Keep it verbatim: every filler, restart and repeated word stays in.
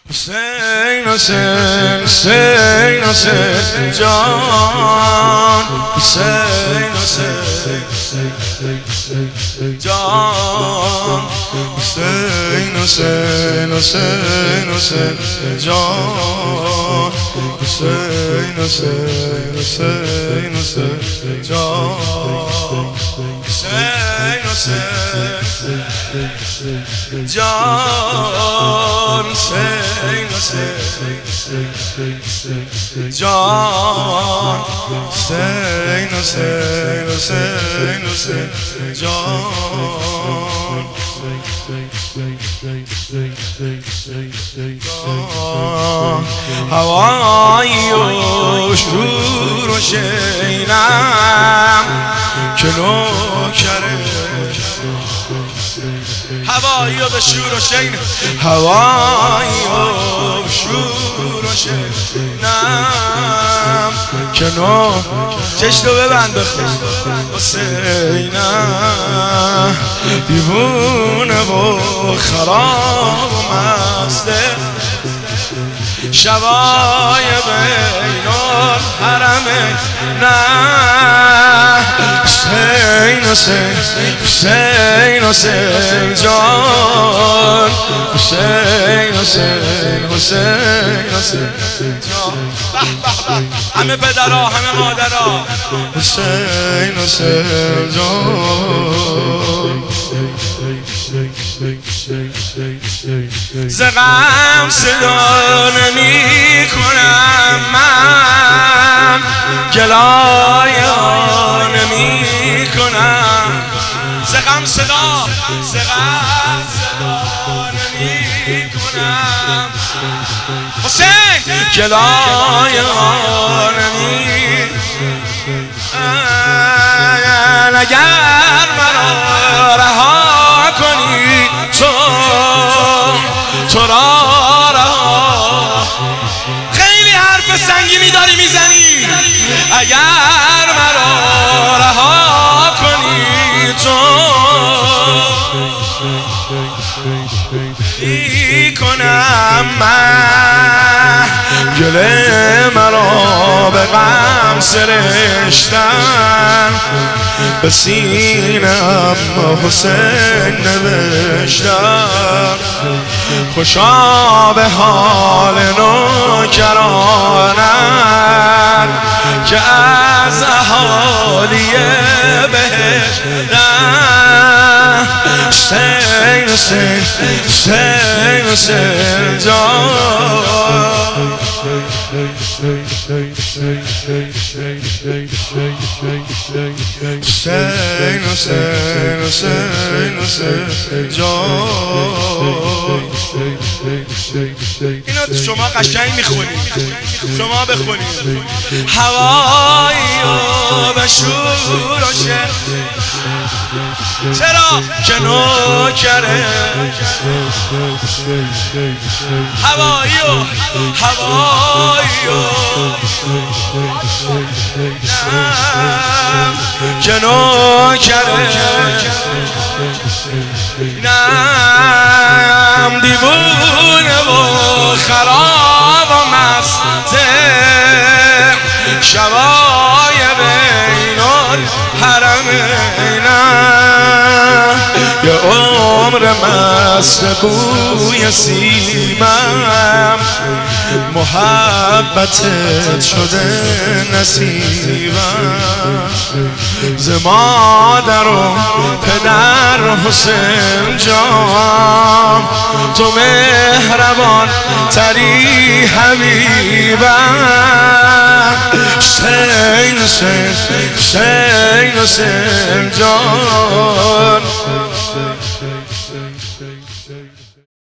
حسین حسین حسین حسین جان حسین حسین جان حسین حسین حسین حسین جان حسین حسین حسین حسین جان حسین حسین جان حسین حسین جان حسین حسین حسین حسین جان هوایی و شور و شینم که نوکره هوایی و به شور و شین هوایی و شور و شینم که نو چشتو ببند بخون حسینم دیوونه و خراب و مسته شبای بین الحرمین نه حسین حسین حسین حسین جان حسین حسین حسین حسین جان همه پدرها همه مادرها حسین حسین جان ز غم صدا نمی کنم من گلایه نمی کنم ز غم صدا ز غم صدا نمی کنم حسین گلایه نمی اگر مرا رها کنی تو تو را رها خیلی حرف سنگینی داری میزنی اگر مرا رها کنی تو می کنم من گله مرا به غم سرشتن به سینم حسین نوشتم خوشا به حال نوکرانت که از اهالی بهشتن حسین حسین حسین حسین جان حسین حسین حسین حسین جان اینا شما قشنگ میخونید شما بخونید هوایی و به شور و شر چرا که نوکره هوایی و هوایی و که نوکره نم دیوونه و خراب و مسته شبای بین الحرمینم یه عمر مست بوی سیمم محبتت شده نصیبم ز مادر و پدر حسین جان تو مهربان تری حبیبم حسین حسین حسین حسین جان